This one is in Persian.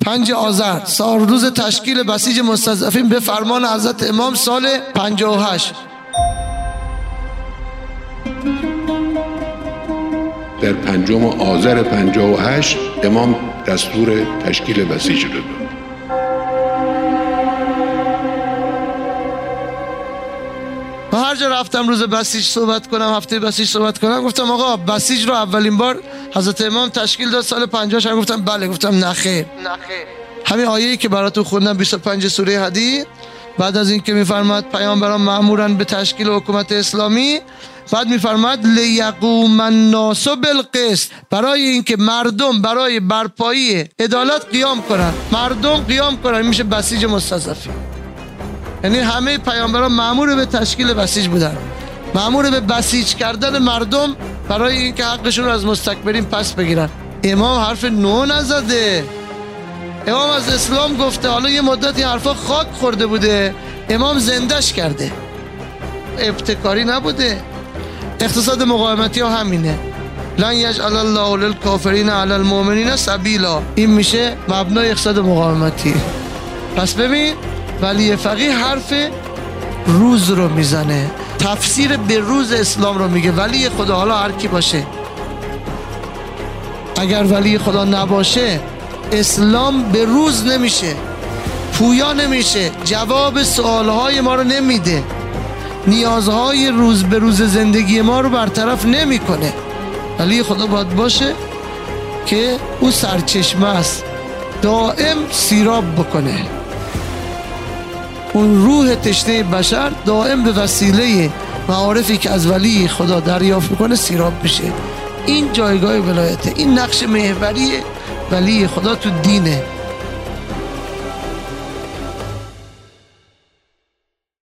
5 آذر سال روز تشکیل بسیج مستضعفین به فرمان حضرت امام سال 58. در 5 آذر 58 امام دستور تشکیل بسیج رو داد. و هر جا رفتم روز بسیج صحبت کنم، هفته بسیج صحبت کنم، گفتم آقا بسیج رو اولین بار حضرت امام تشکیل داد سال 50. هم گفتم بله. گفتم نخیر. همین آیه‌ای که براتون خوندم 25 سوره حدید، بعد از اینکه میفرماد پیامبران مأمورن به تشکیل حکومت اسلامی، بعد میفرماد لیقوم الناس بالقسط، برای اینکه مردم برای برپایی عدالت قیام کنن، مردم قیام کنن، میشه بسیج مستضعفین. یعنی همه پیامبران مأمور به تشکیل بسیج بودن، مأمور به بسیج کردن مردم برای اینکه حقشون رو از مستکبرین پس بگیرن. امام حرف نو نزده، امام از اسلام گفته. حالا یه مدتی حرفا خاک خورده بوده، امام زندش کرده، ابتکاری نبوده. اقتصاد مقاومتی ها همینه، لن یجعل الله للکافرین علی المؤمنین سبیلا، این میشه مبنای اقتصاد مقاومتی. پس ببین ولی فقیه حرف روز رو میزنه، تفسیر به روز اسلام رو میگه. ولی خدا حالا هر کی باشه، اگر ولی خدا نباشه اسلام به روز نمیشه، پویا نمیشه، جواب سوالهای ما رو نمیده، نیازهای روز به روز زندگی ما رو برطرف نمیکنه. ولی خدا باید باشه که او سرچشمه است، دائم سیراب بکنه، اون روح تشنه بشر دائم به وسیله معارفی که از ولی خدا دریافت میکنه سیراب میشه. این جایگاه ولایته، این نقش محوری ولی خدا تو دینه.